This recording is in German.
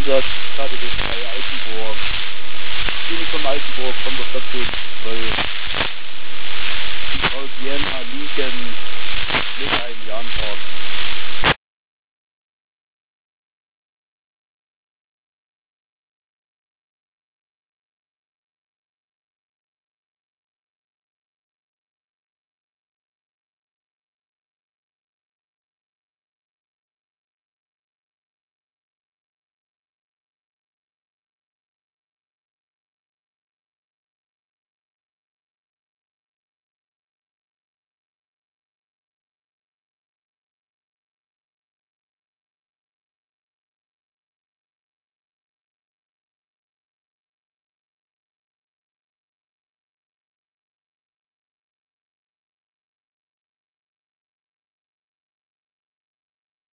Einsatz, KTW 3 Altenburg. Klinikum Altenburg von der Station 12. Die Frau Diana liegen mit einem Jahntag.